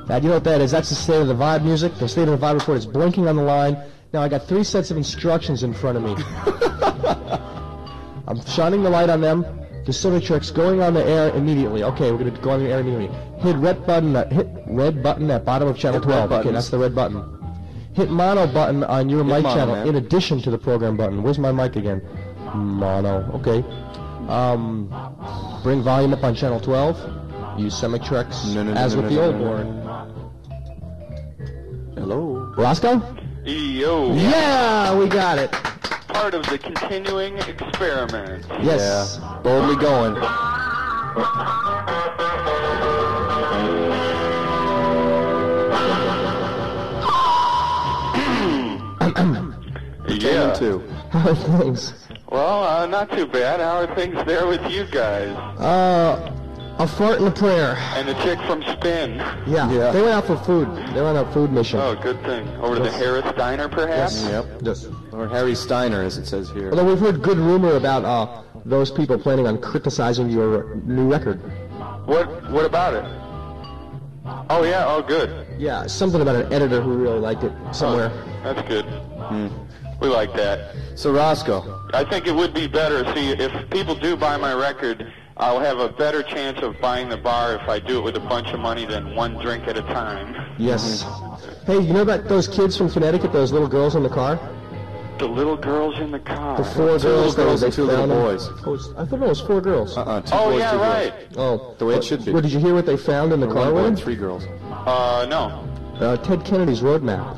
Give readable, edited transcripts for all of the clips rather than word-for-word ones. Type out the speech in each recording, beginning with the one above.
Dad, you know what that is? That's the State of the Vibe music. The State of the Vibe report is blinking on the line. Now I got 3 sets of instructions in front of me. I'm shining the light on them. Distillery Tricks going on the air immediately. Okay, we're going to go on the air immediately. Hit red button at bottom of channel 12. Okay, that's the red button. Hit mono button on your mic channel in addition to the program button. Where's my mic again? Mono. Okay. Bring volume up on channel 12. Use Semitrix as with the old board. Hello. Roscoe? Yo. Yeah, we got it. Part of the continuing experiment. Yes. Yeah. Boldly going. Yeah. Too. How are things? Well, not too bad. How are things there with you guys? A fart and a prayer. And the chick from Spin. Yeah. They went out for food. They went on a food mission. Oh, good thing. Over to the Harris Diner, perhaps? Yep. Yes. Or Harry Steiner, as it says here. Although we've heard good rumor about those people planning on criticizing your new record. What about it? Oh, yeah. Oh, good. Yeah, something about an editor who really liked it somewhere. Oh, that's good. We like that. So, Roscoe. I think it would be better, see, if people do buy my record, I'll have a better chance of buying the bar if I do it with a bunch of money than one drink at a time. Yes. Hey, you know about those kids from Connecticut, those little girls in the car? The little girls in the car. The 4 Two little girls and 2 little boys. I thought it was 4 girls. 2 Oh, boys, yeah, 2 girls. Oh. The way it should be. Well, did you hear what they found in the car 1 boy with and them? 3 girls. No. Ted Kennedy's roadmap.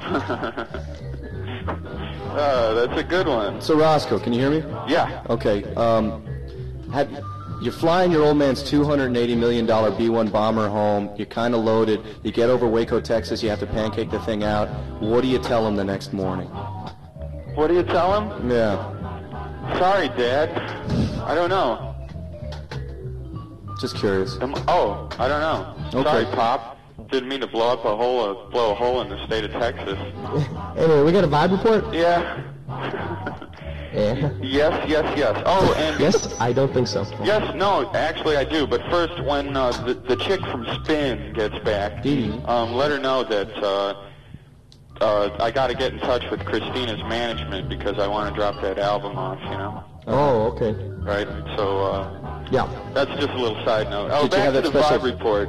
That's a good one. So, Roscoe, can you hear me? Yeah. Okay. You're flying your old man's $280 million B-1 bomber home. You're kind of loaded. You get over Waco, Texas. You have to pancake the thing out. What do you tell him the next morning? What do you tell him? Yeah. Sorry, Dad. I don't know. Just curious. I don't know. Okay. Sorry, Pop. Didn't mean to blow a hole in the state of Texas. Anyway, we got a vibe report? Yeah. Yeah. Yes. Oh, and Yes? I don't think so. yes, no, actually I do. But first, when the chick from Spin gets back, let her know that I got to get in touch with Christina's management because I want to drop that album off. You know. Oh, okay. Right. So Yeah. that's just a little side note. Oh, Did you back have to that the special- vibe report.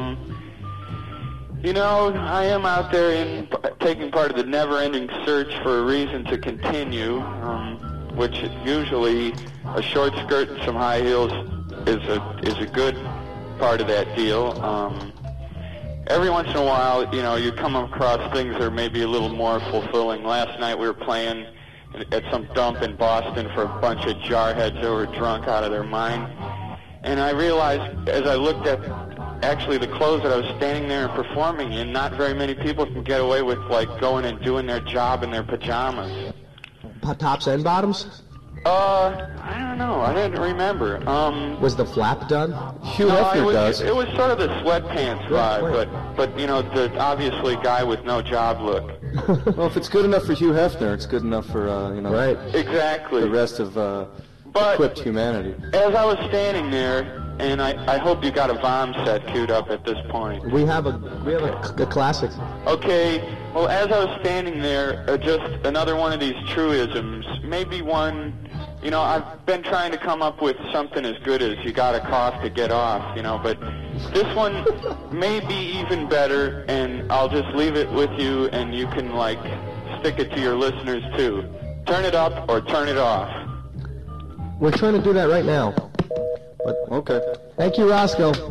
You know, I am out there taking part of the never-ending search for a reason to continue, which usually a short skirt and some high heels is a good part of that deal. Every once in a while, you know, you come across things that are maybe a little more fulfilling. Last night we were playing at some dump in Boston for a bunch of jarheads that were drunk out of their mind. And I realized as I looked at actually the clothes that I was standing there and performing in, not very many people can get away with like going and doing their job in their pajamas. Tops and bottoms? I don't know. I didn't remember. Was the flap done? Hugh Hefner does. It was sort of the sweatpants vibe, but you know, the obviously guy with no job look. Well, if it's good enough for Hugh Hefner, it's good enough for, Right. Exactly. the rest of equipped humanity. As I was standing there, and I hope you got a Vom set queued up at this point. We have a classic. Okay, well, as I was standing there, just another one of these truisms, maybe one, you know, I've been trying to come up with something as good as you gotta cough to get off, you know, but this one may be even better, and I'll just leave it with you, and you can, like, stick it to your listeners, too. Turn it up or turn it off. We're trying to do that right now. But Okay. thank you, Roscoe.